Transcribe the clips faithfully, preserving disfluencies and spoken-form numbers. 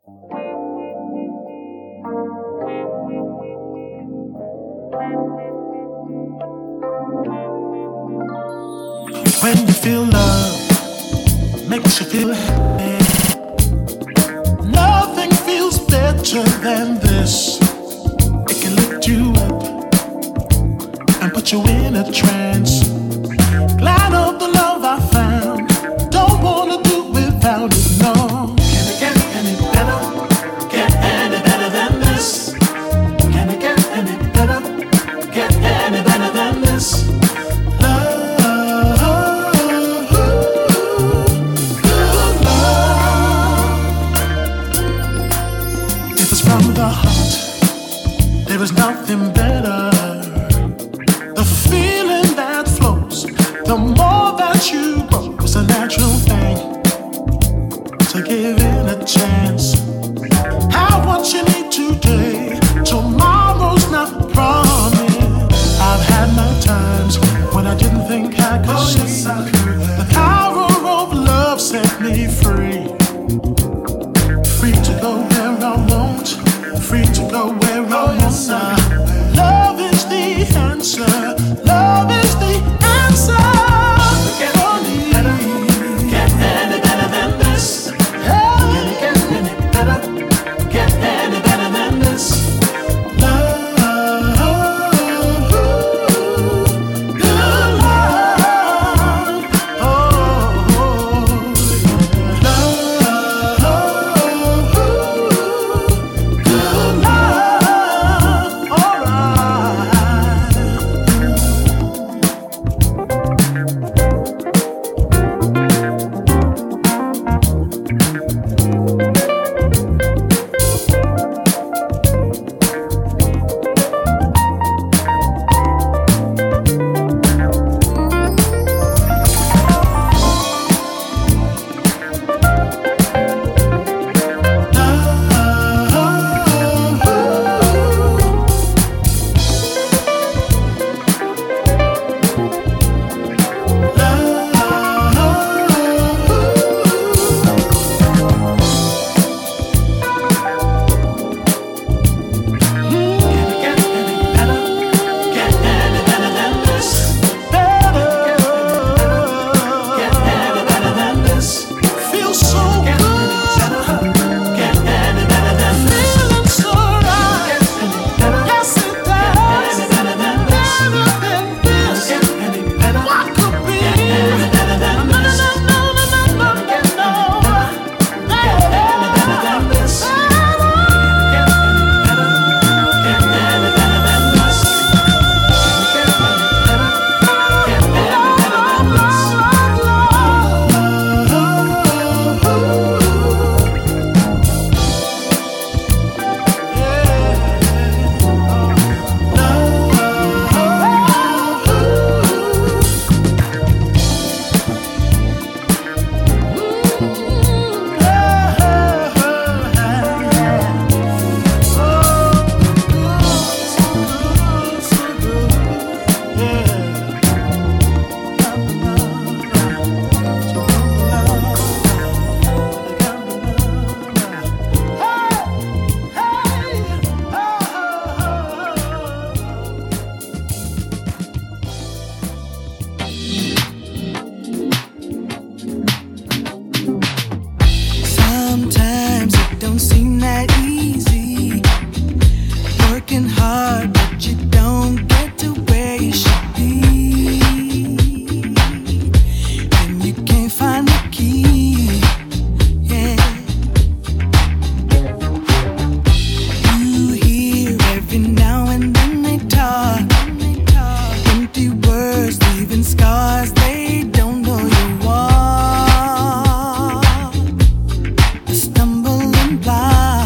When you feel love, makes you feel happy. Nothing feels better than this. It can lift you up and put you in a trance. Glad of the love I found. Don't wanna do without it, no. Can it get any better? Get any better than this? Can it get any better? Get any better than this? From the heart, there is nothing better. The feeling that flows, the more that you grow, it's a natural thing to give it a chance. Have what you need today, tomorrow's not promised. I've had my times when I didn't think I could oh, see. Yes, I could. The power of love set me free. Free to go where I want, free to go where I want. Love is the answer, love is the answer. Get any better, get any better than this. Can it get any better, get any better than this? Love, good love, oh, Stumbling block.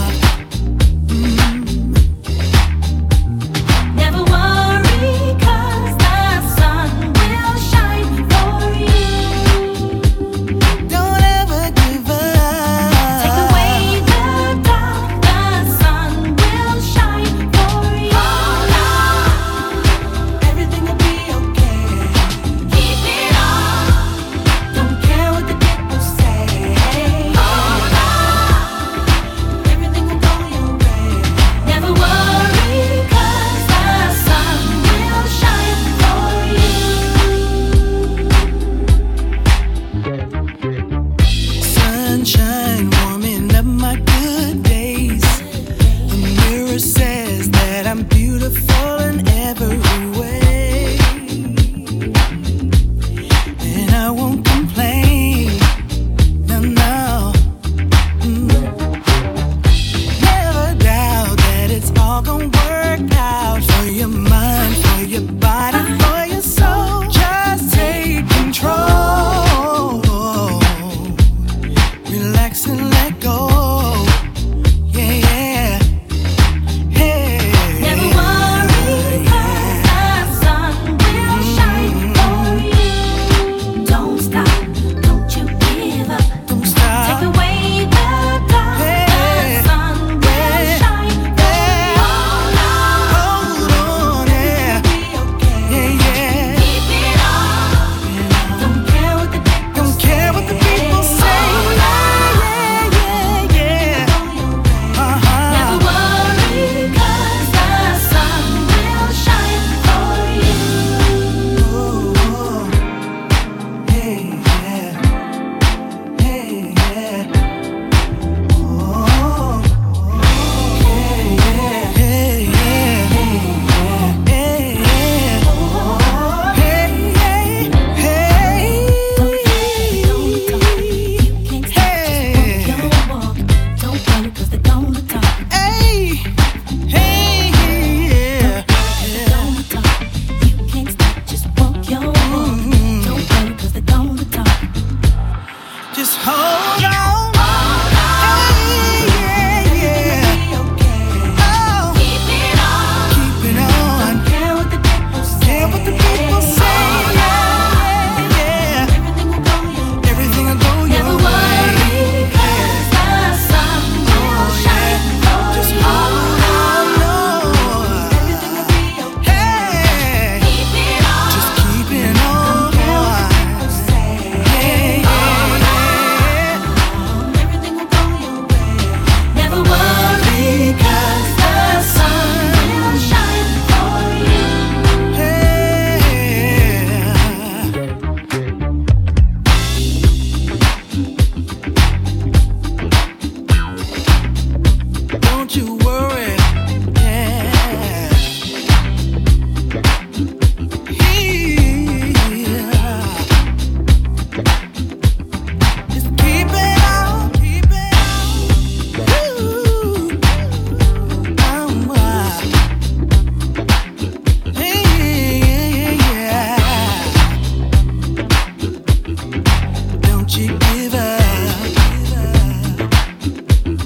relax and let go. Yeah, yeah. Hey. Never worry, 'cause the sun will shine for you. Don't stop, don't you give up. Don't stop. Take away the dark. Hey. The sun will Yeah. shine for you. Hold on, Hold on, yeah. be okay. Yeah, yeah. Keep it on. Don't care what the people Don't care what the people say. Hold on. Yeah, yeah, yeah. Uh-huh. Never worry, 'cause the sun will shine for you. Oh, hey, yeah. Hey, yeah. Oh, hey, yeah. Hey, yeah. Hey, yeah. Oh, hey, hey, hey. Hey, hey, yeah. Just hold on. Hey, yeah, yeah. Oh, keep it on. Care what the people say. Yeah, yeah. Everything will go your way. Just hold on, Lord. Hey, just keep it on. Yeah, yeah. Never worry, 'cause the sun will shine for you. Hey. Don't you worry, yeah. Yeah. Just keep it on, keep it on. Ooh. Oh, wow. Hey, yeah, yeah. Don't you give up, give up.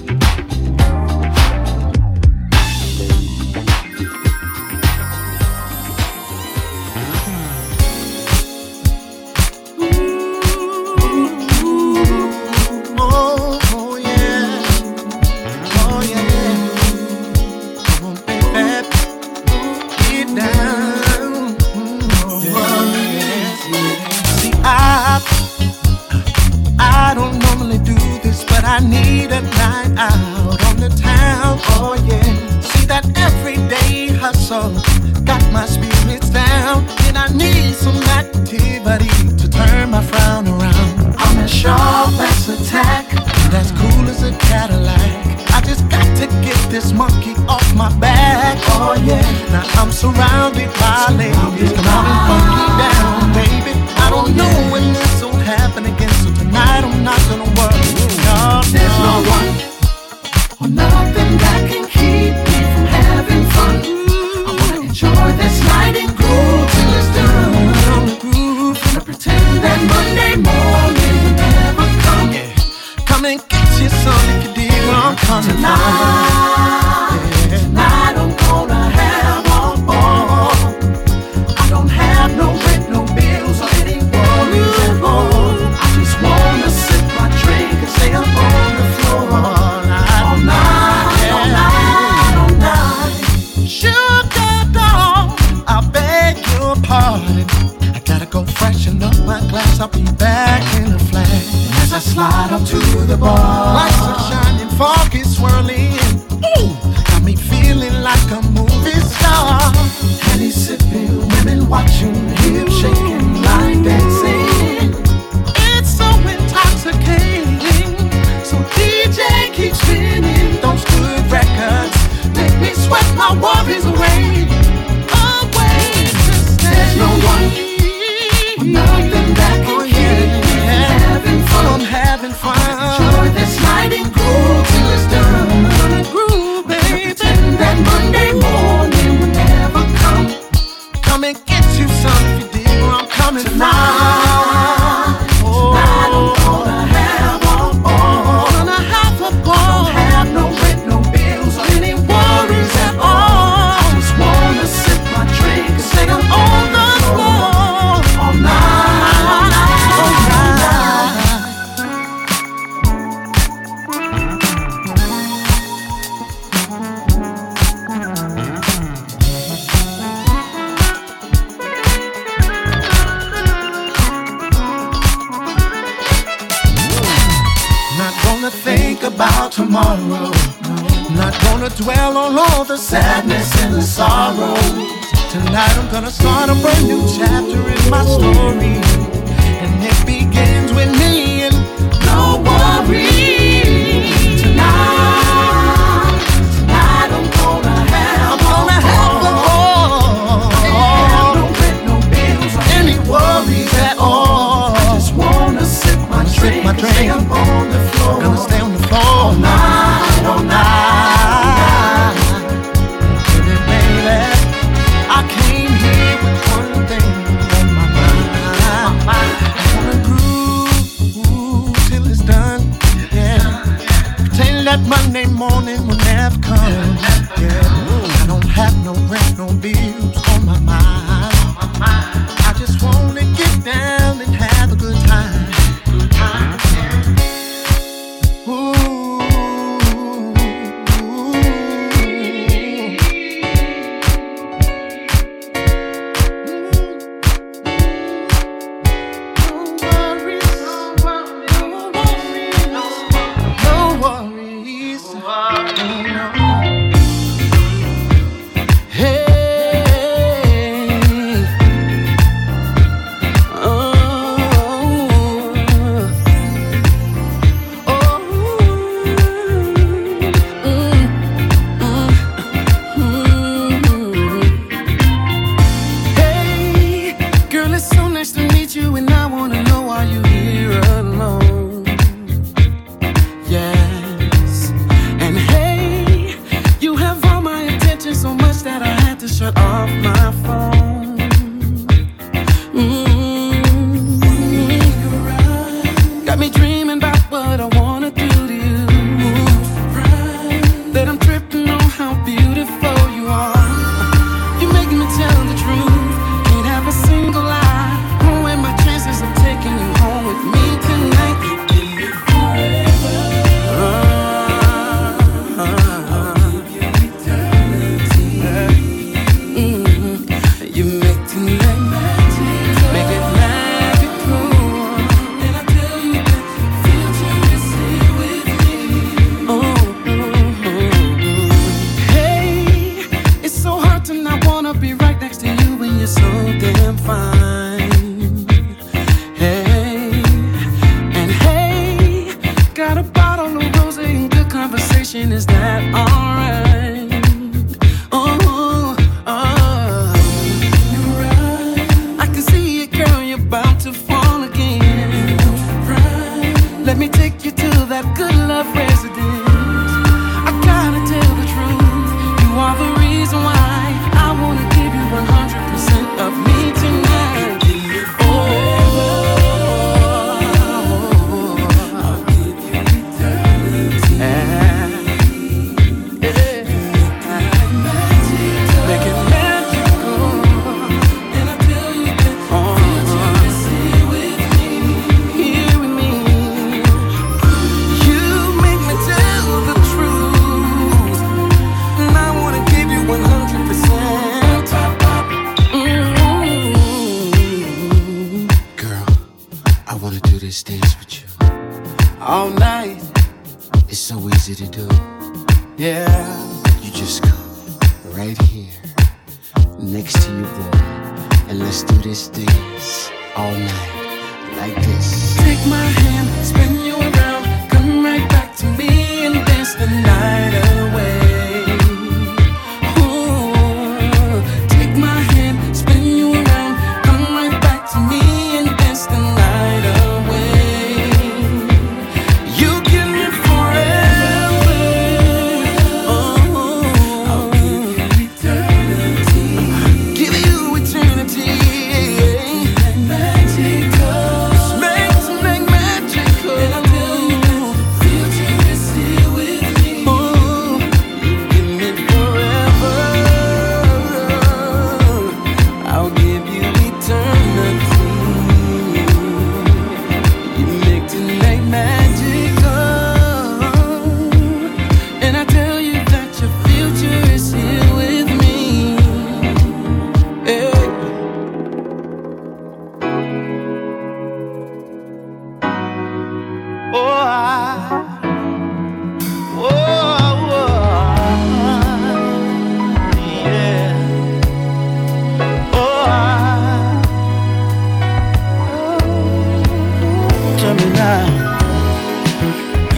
Oh, oh yeah, oh yeah. Come on, baby, get down. Oh, yeah. See, I I don't normally do this, but I need a night out on the town. Oh yeah. See that everyday hustle got my spirits down, and I need some activity to turn my frown around. I'm as sharp as a tack, and as cool as a Cadillac. I just got to get this monkey off my back. Oh yeah. Now I'm surrounded by ladies. Come on and funky down, baby. I don't know when this will happen again, so tonight I'm not gonna worry. No, there's no one or nothing that can keep me from having fun. I wanna enjoy this night and groove till it's done. Groove, gonna pretend that Monday morning will never come. Yeah. Come and get you some if you dig where I'm coming tonight, from. Yeah. Tonight I'm gonna have a ball. I don't have no rent, no bills, or any worries at all. I just wanna sip my drink and stay up on the floor all night, all night, yeah. all night, all night. Sugar doll, I beg your pardon. I gotta go freshen up my glass. I'll be back in a flash. And as I slide up to the bar, lights are shining, fog is swirling. Ooh, got me feeling like a movie star. Henny sipping, women watching, hip shaking, line dancing. It's so intoxicating. So D J keeps spinning those good records, make me sweat my worries away. Away. There's no one or nothing that can oh, keep yeah. me from having fun. I'm having fun. Enjoy this night and groove till it's done. I'm gonna groove, baby. Pretend that Monday morning will never come. Come and get you some if you dig where I'm about tomorrow. Not gonna dwell on all the sadness and the sorrow. Tonight I'm gonna start a brand new chapter in my story, and it begins with me and no worries. Tonight, tonight I'm gonna have, I'm gonna have the all. No rent, no bills, or any worries at all. I just wanna sip my drink, my drink. Stay up on the floor, gonna stay on the floor all night, all night. Baby, baby, I came here with one thing on my mind. I wanna groove till it's done, yeah. Pretend that Monday morning will never come, yeah. I don't have no rent, no bills on my mind. I just wanna get down and have a good time.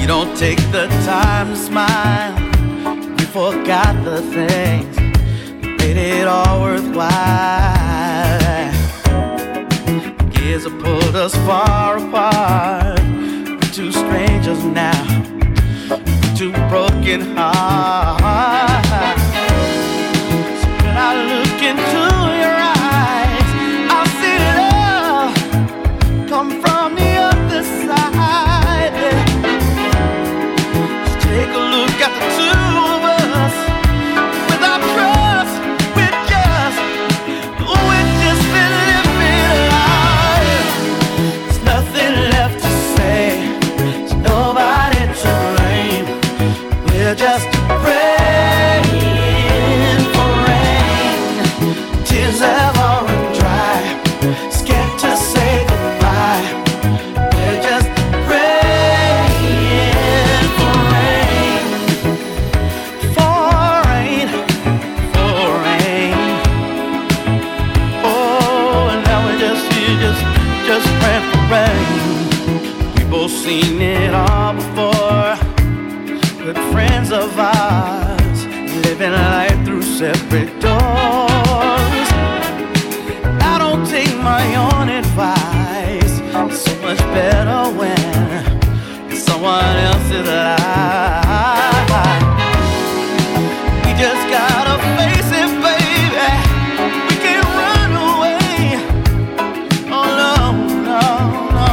don't take the time to smile. We forgot the things that made it all worthwhile. Years have pulled us far apart. We're two strangers now, two broken hearts. So when I look into your eyes, I'll see love come from the other side. Just take a look at the two of us. Without trust, we're just, we're just been living life. There's nothing left to say. There's nobody to blame. We're just praying for rain. Tears have all run dry. Scared to say goodbye. We're just praying for rain. For rain. For rain. Oh, and now we're just here, just, just praying for rain. We both seen it all before. Good friends of ours, living life through separate doors. I don't take my own advice. It's so much better when it's someone else's life. We just gotta face it, baby. We can't run away. Oh no, no, no.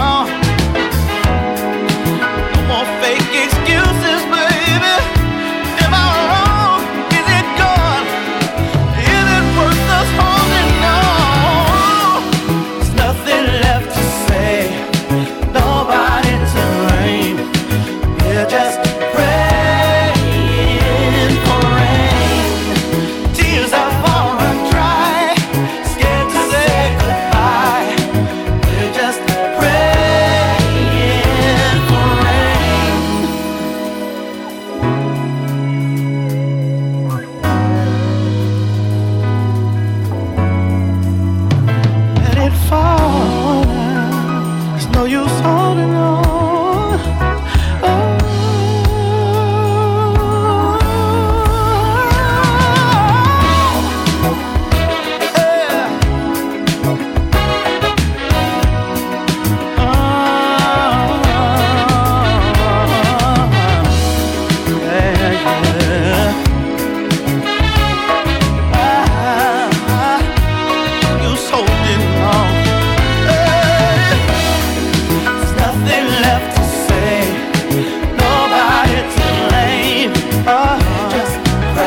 No more fake excuses, baby. Am I wrong? Is it gone? Is it worth us holding on? There's nothing left to say. Nobody to blame. We're just praying for rain. Tears have all run dry. Scared to say goodbye. We're just praying for rain. Let it fall now. There's no use holding on. Oh, yeah. Oh, yeah, yeah. Ah, use holding on. Hey. There's nothing left to say. Nobody to blame. Oh, just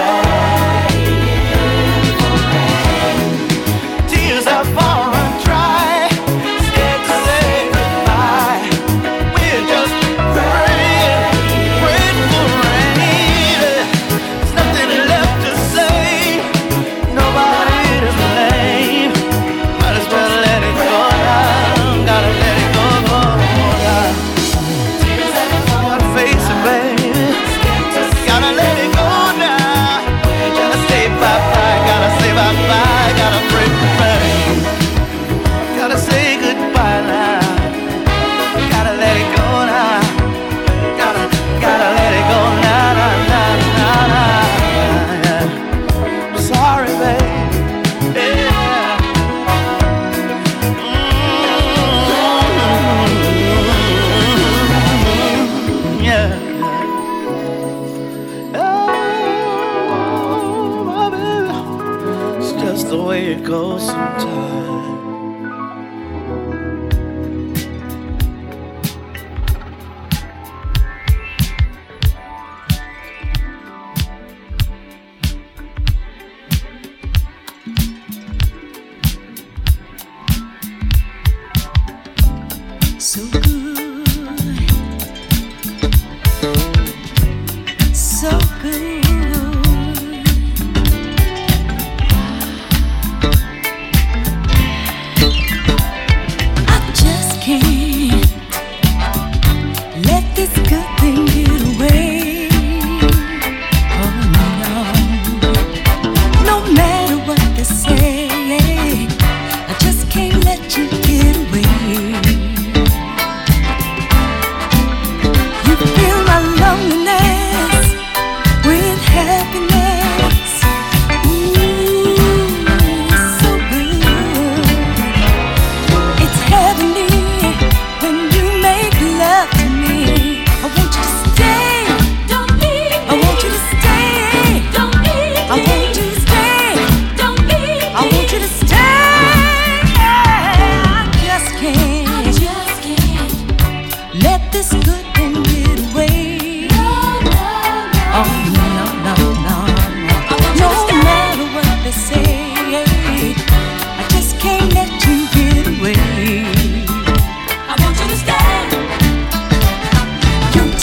praying for rain. Tears have all run dry. Scared to say goodbye. We're just praying, praying for rain. There's nothing left to say. Nobody to blame. Might as well let it go now. Gotta let it go, go, go now. Gotta face it, baby. Gotta let it go now. Gotta say bye-bye. Gotta say bye-bye. Gotta pray for rain. Gotta say goodbye now. Gotta let it go now. Gotta, gotta let it go now, now, now, now, now. Yeah. Sorry, baby. Yeah. Mm-hmm. Yeah. Oh, my baby. It's just the way it goes sometimes. So good, so good.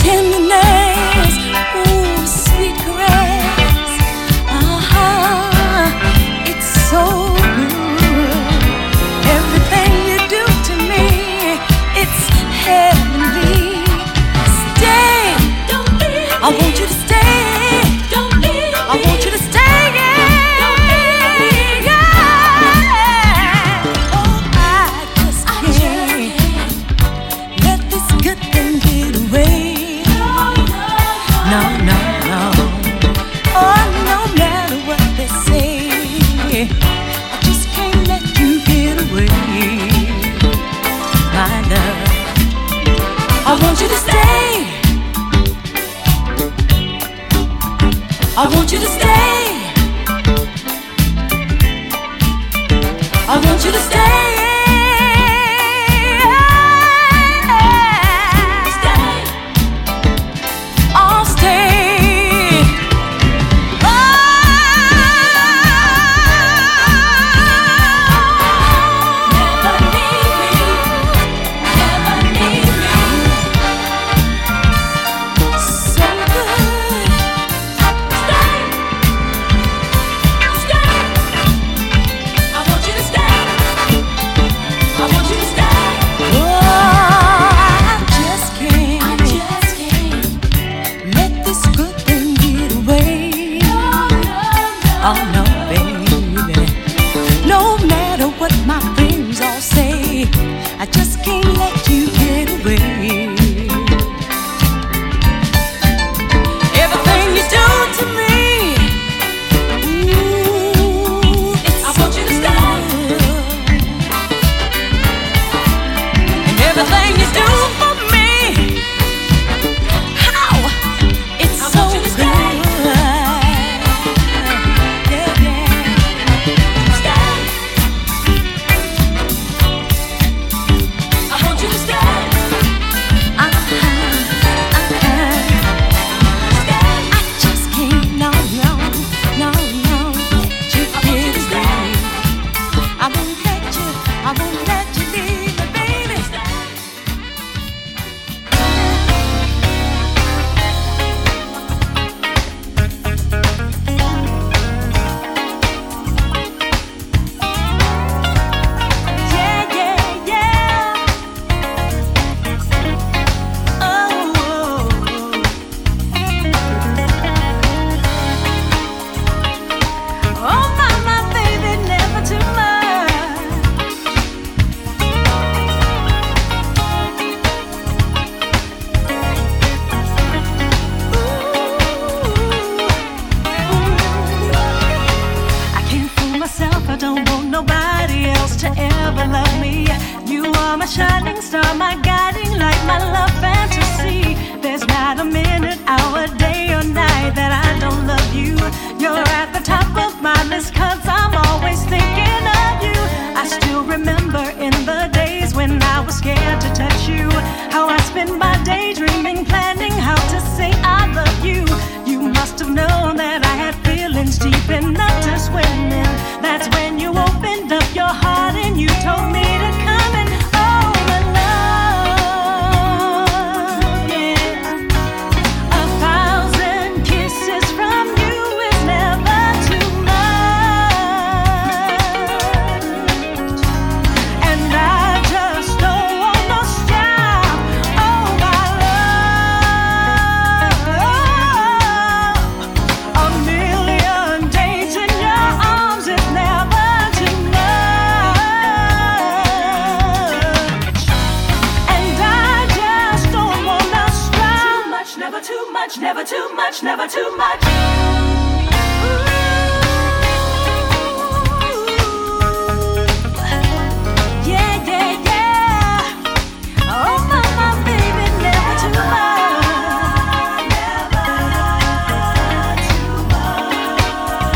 tenderness, ooh, sweet caress. Uh-huh, it's so good. Everything you do to me, it's heavenly. Stay, don't leave me. I want you to stay. Don't leave me. I want you to stay. I want you to stay. I want you to stay. I want you to stay. Stay. I'll stay. Oh, never leave me. Never leave me. So good. Stay. Stay. I want you to stay. I want you to stay. Oh, I just can't. I just can't let this good thing get away. Oh no, baby. No matter what my friends all say, I just can't let you get away. Everything you do to me, ooh, it's I want you to stay. And everything you do for me, how it's I so want you to stay. Good. Yeah, yeah. Stay. I want you to stay. Uh-huh, uh-huh. I just can't, no, no, no, no, let you get away. I won't let you, I won't let you leave me, baby. Yeah, yeah, yeah. Oh. Oh, my, my baby, never too much. I can't fool myself, I don't want nobody else to ever love me. You are my shining star, my guiding light, my love fantasy. There's not a minute, hour, day or night that I don't love you. You're at the top of my list, cause I'm always thinking of you. I still remember in the days when I was scared to touch you, how I spent my day dreaming, planning how to say I love you. You must have known that I had feelings deep enough to swim in. That's when you opened up your heart and you told me to come and oh, my love, yeah. A thousand kisses from you is never too much. And I just don't wanna stop. Oh, my love. A million days in your arms is never too much. And I just don't wanna stop. Too much, never too much, never too much, never too much. Yeah, yeah, yeah. Oh, my, my baby, never too much. Never too much.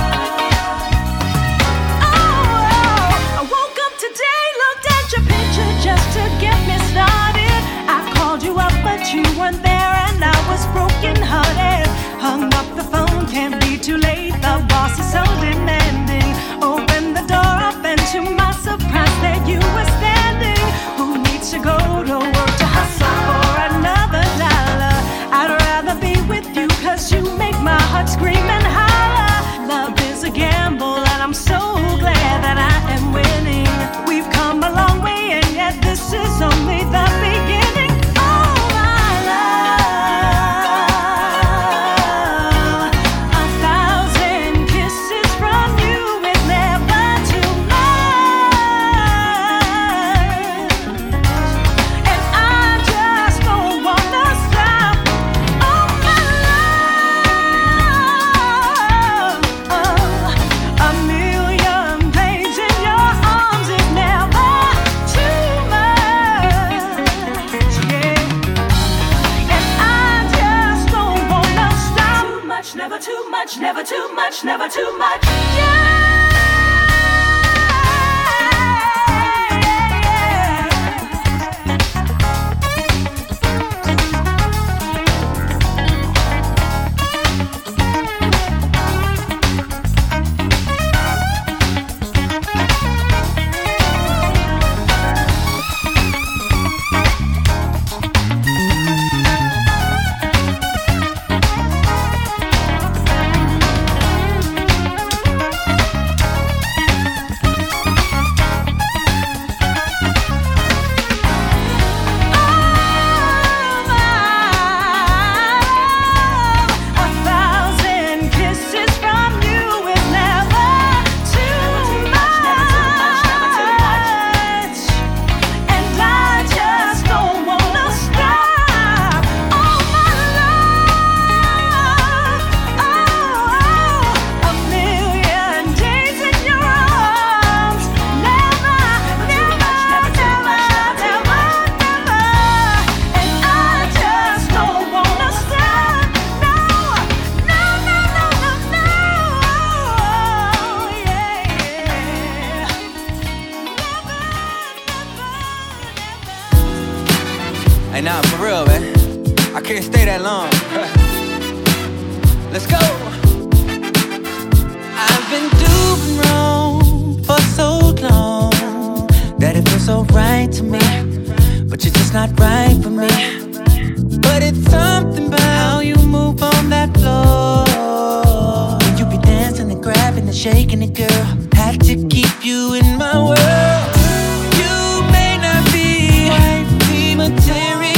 Oh, I woke up today, looked at your picture just to get me started. I called you up, but you weren't there, and I was broken hearted. Hung up the phone, can't be too much, never too much, never too much. Yeah. Hey, nah, for real, man. I can't stay that long. Let's go. I've been doing wrong for so long that it feels so right to me, but you're just not right for me. But it's something about how you move on that floor. When you be dancing and grabbing and shaking it, girl, had to keep you in my world. You may not be wifey material,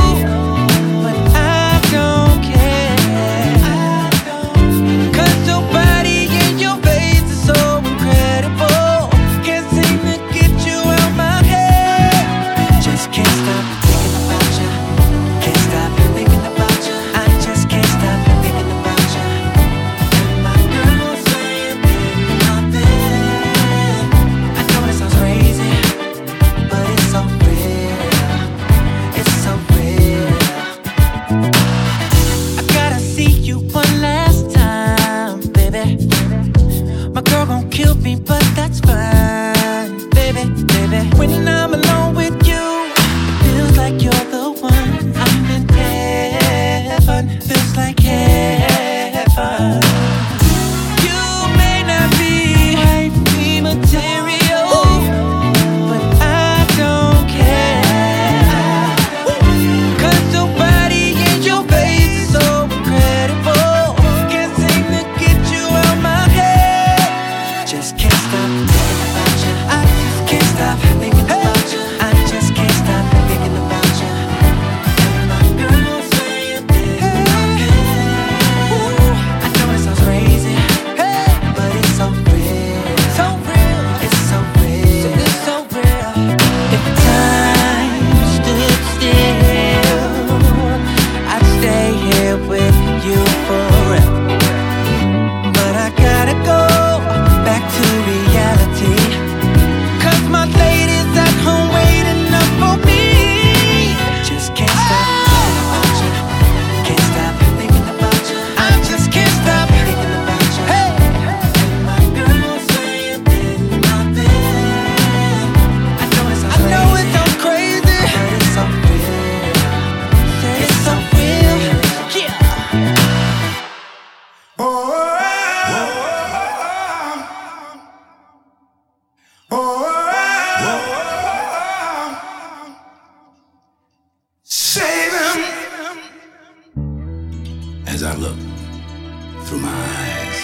As I look through my eyes,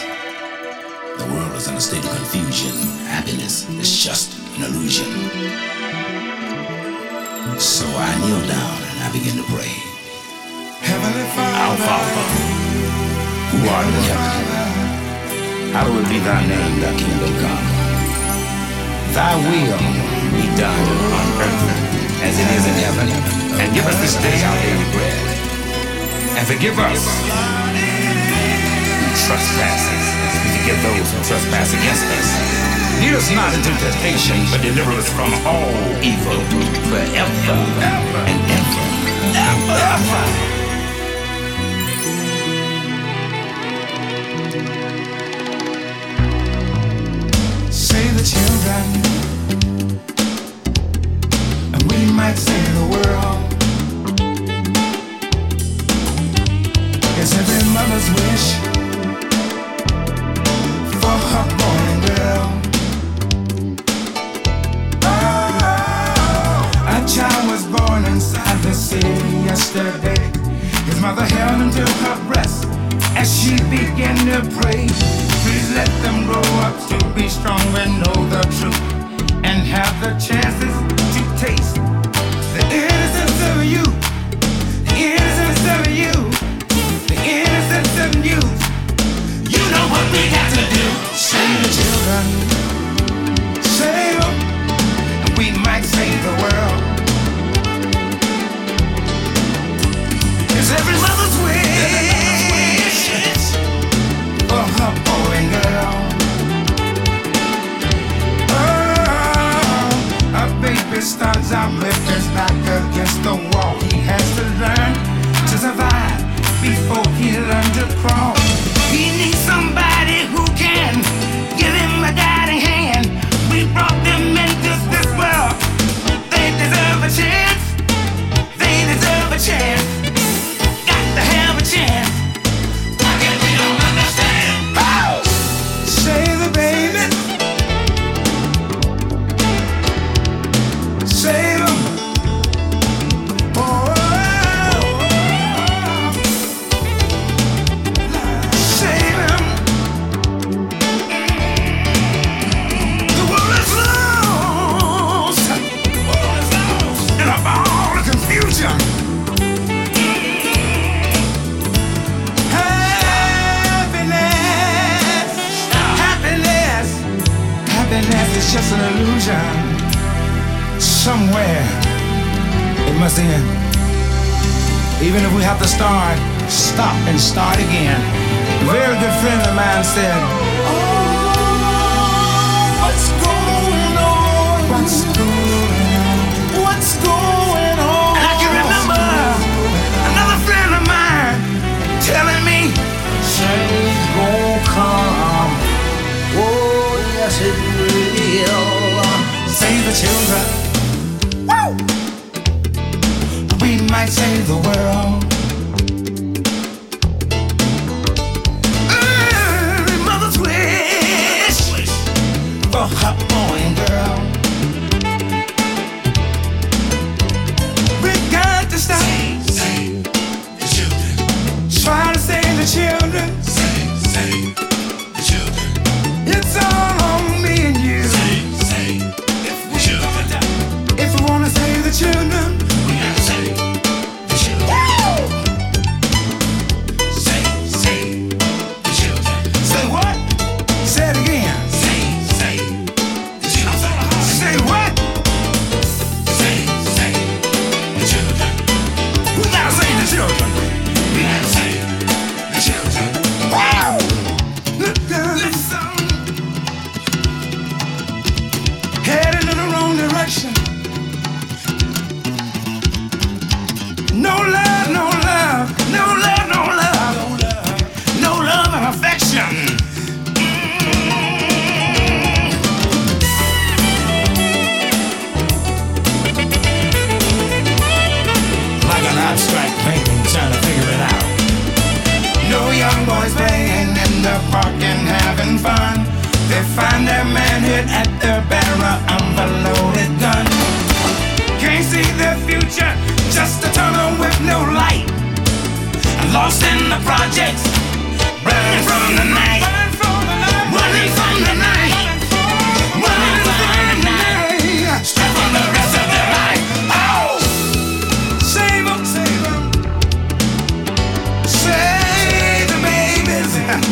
the world is in a state of confusion. Happiness is just an illusion. So I kneel down and I begin to pray. Heavenly Father, Our Father, who art in heaven, hallowed be thy name, thy kingdom come. Thy will be done on earth as it is in heaven. And give us this day our daily bread. And forgive us who trespasses, as we forgive those who trespass against us. Lead us not into temptation, but deliver us from all evil, forever and ever. Ever. It's every mother's wish for her boy and girl. Oh, a child was born inside the city yesterday. His mother held him to her breast as she began to pray. Please let them grow up to be strong and know the truth and have the chances to taste the innocence of you, the innocence of you, the innocence of you. You know what we got to do. Save the children, save them, and we might save the world. It's every mother's wish for her boy and girl. Oh, a baby starts out with his back against the wall. He has to learn to survive before he learns to crawl. He needs somebody who can give him a guiding hand. We brought them into this world. They deserve a chance. They deserve a chance. Got to have a chance. Why can't we don't understand? Oh! Save the baby. Save them. Oh, save them. The world is lost. The world is lost in a ball of confusion. Happiness, happiness, happiness is just an illusion. Somewhere it must end. Even if we have to start, stop and start again. A very good friend of mine said, oh, what's going on? What's going on? What's going on? And I can remember another friend of mine telling me, change gon' come. Oh, yes it will. Save the children. Woo! We might save the world. Every mother's wish for her boy and girl. We got to stop. Save, save the children. Try to save the children. Save, save the children. It's all on me and you. Save, save the children. If we wanna save the children, we gotta save the children. Woo! Save, save the children. Say what? Say it again. Save, save the children. Say what? Save, save the children. We gotta save the children. We gotta save the children. Wow! Look down, listen. Heading in the wrong direction. No love, no love, no love, no love, no love and affection. Mm. Like an abstract painting, trying to figure it out. No young boys playing in the park and having fun. They find their manhood at the barrel of a loaded gun. Can't see their future, just a tunnel with no light. Lost in the projects, running from the night, running from the night, running from the night, straight from the rest of their life. Oh! Save them, save them, save the babies.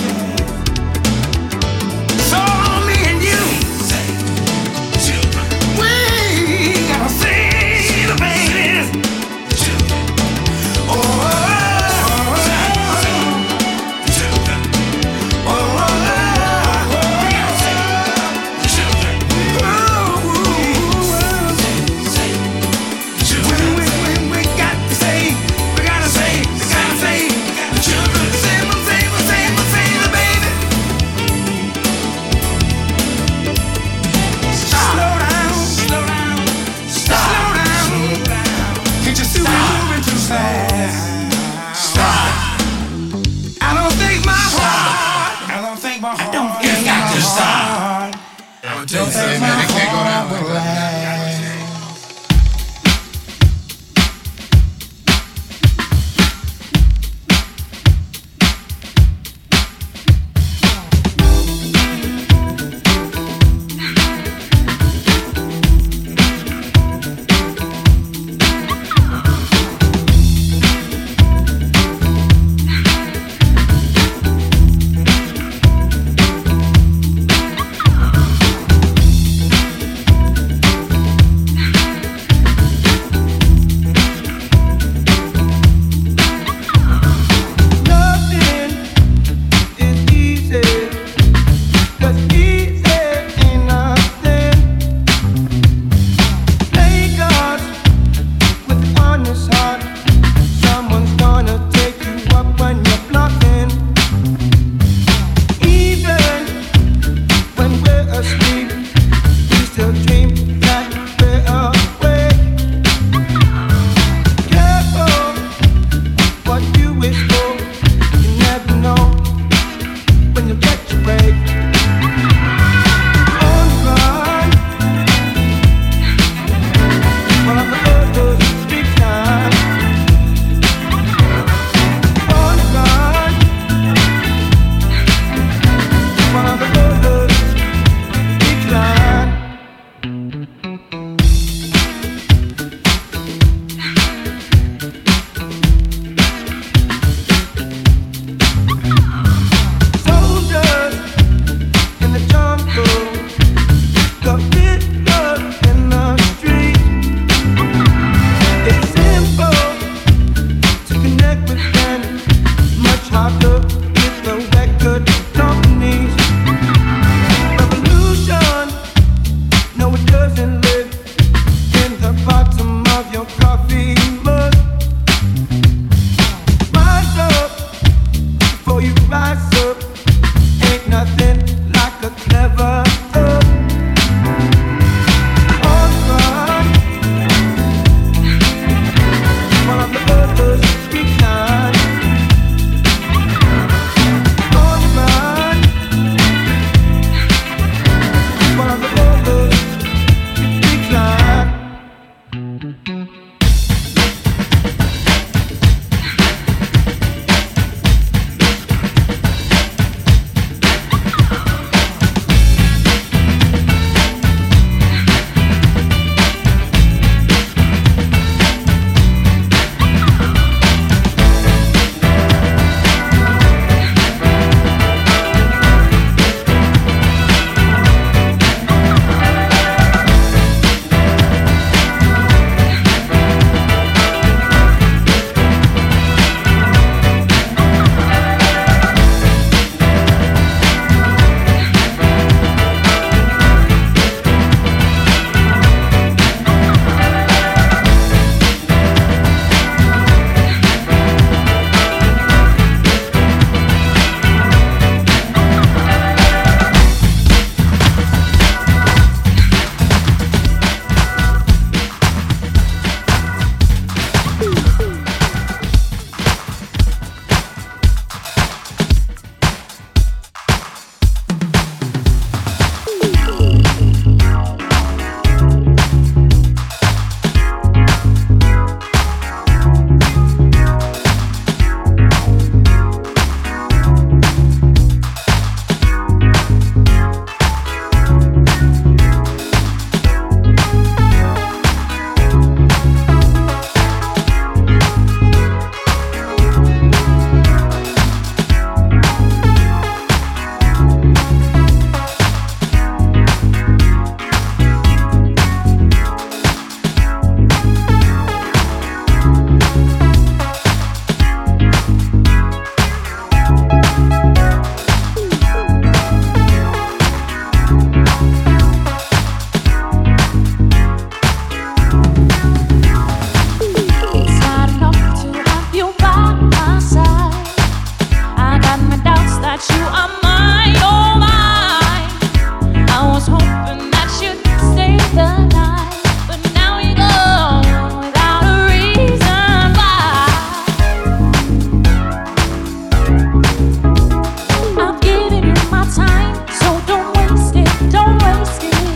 It's all on me and you. Save the children. We gotta save the babies. The children. Oh, oh, oh, oh, oh. Tell you something, man, they can't go down like that. I've given you my time, so don't waste it, don't waste it.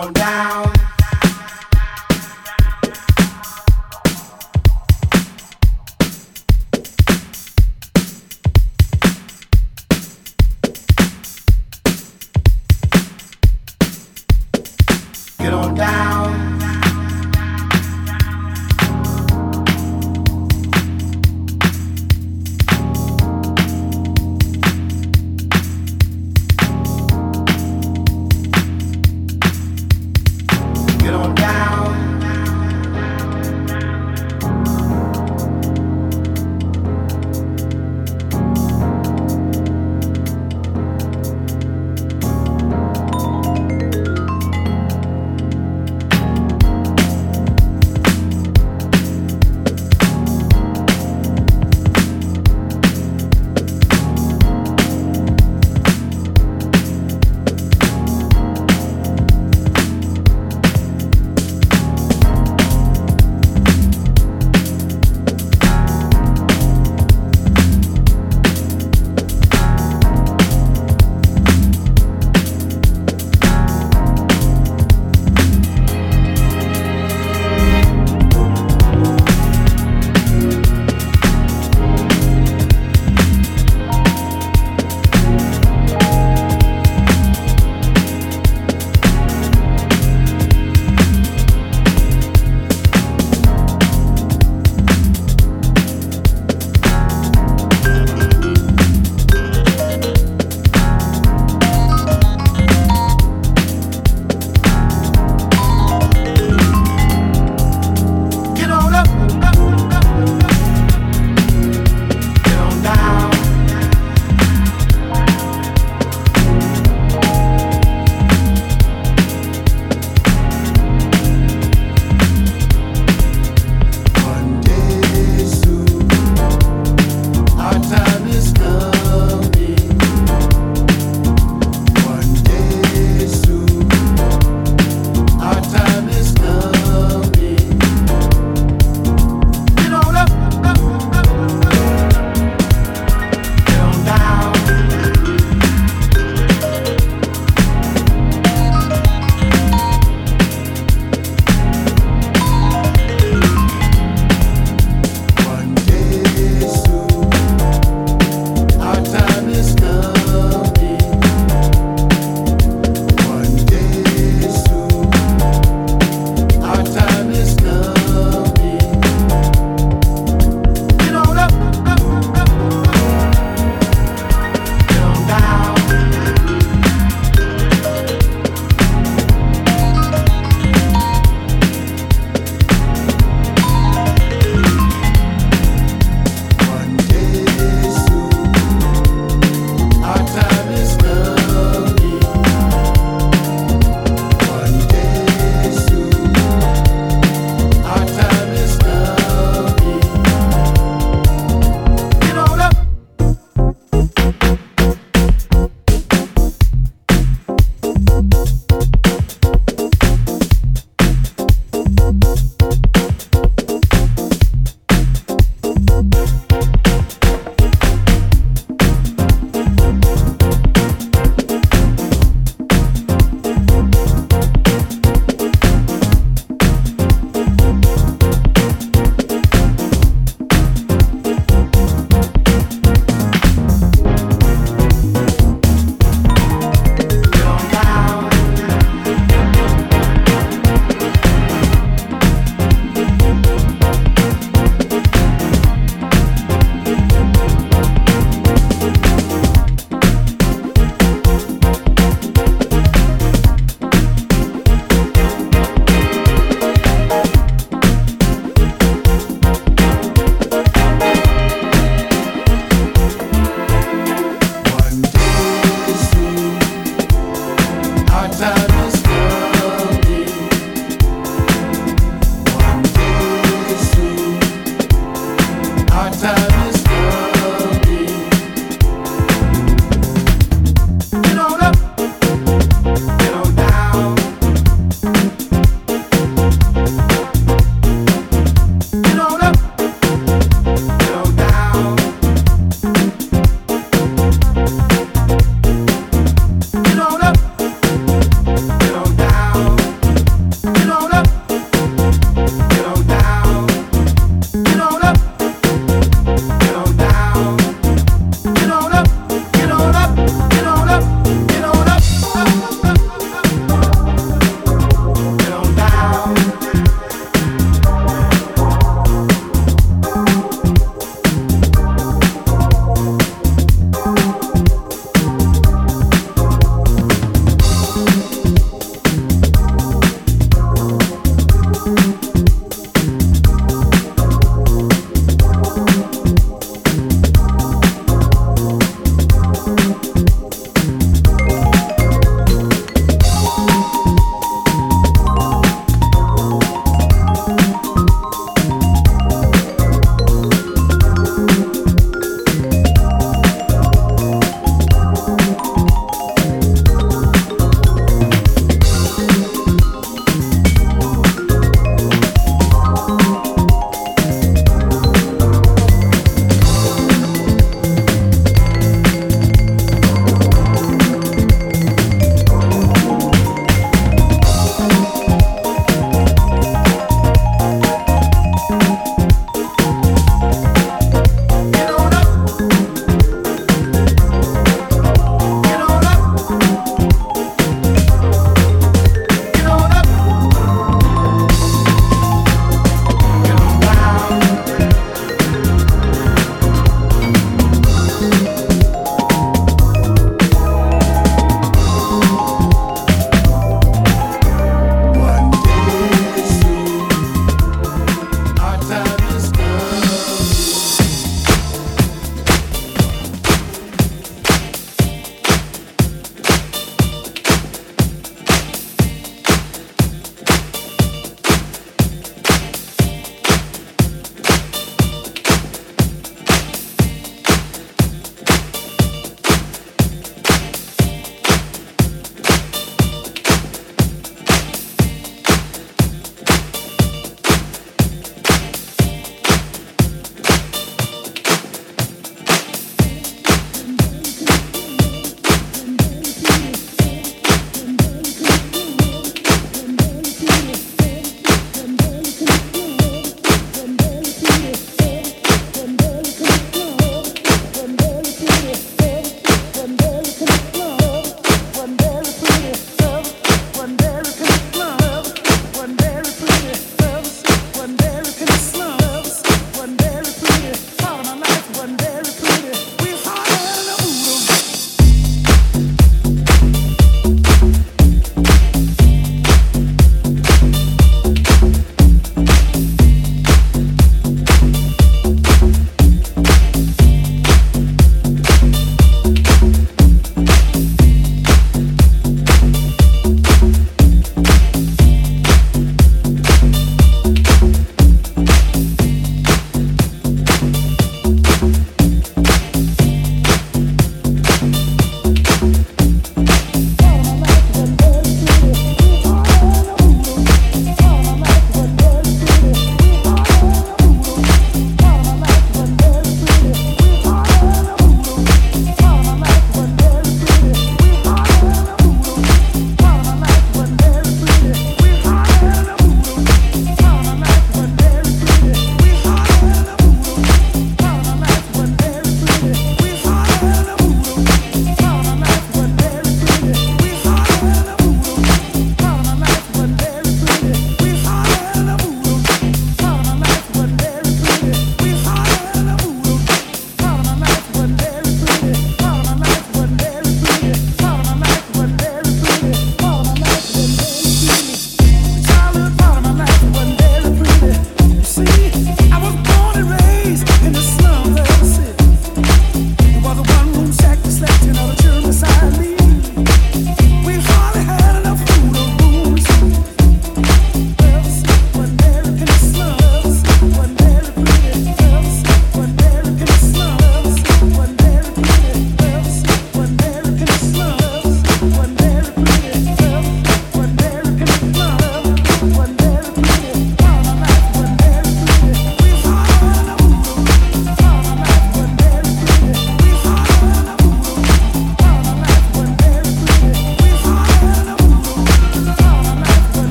Get on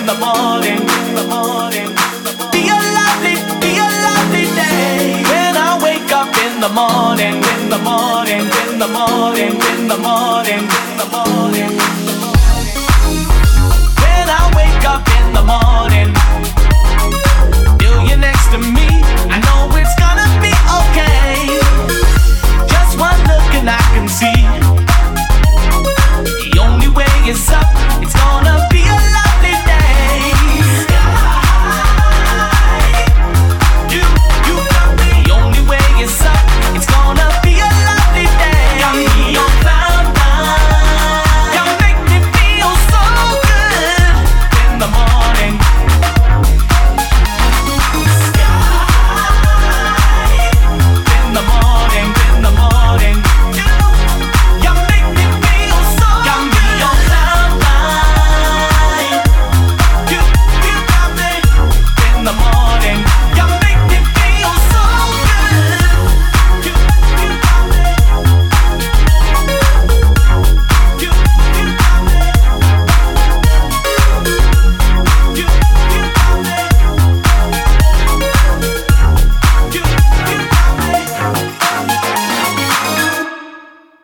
the morning, in the morning. Be a lovely, be a lovely day. When I wake up in the morning, in the morning, in the morning, in the morning, in the morning. When I wake up in the morning.